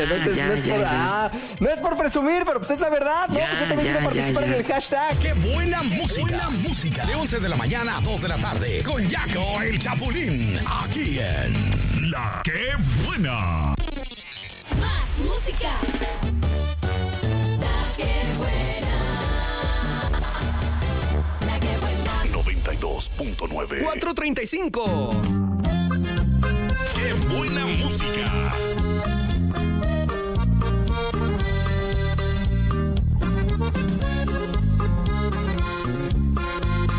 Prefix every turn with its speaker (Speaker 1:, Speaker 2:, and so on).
Speaker 1: No es por presumir, pero pues es la verdad, ¿no? Pues yo también quiero participar en el hashtag.
Speaker 2: ¡Qué buena música! Buena música. De 11 de la mañana a 2 de la tarde. Con Yaco el Chapulín. Aquí en La ¡Qué Buena!
Speaker 3: Más música. La que buena. La que buena.
Speaker 2: 92.9.
Speaker 4: 4:35.
Speaker 2: ¡Qué buena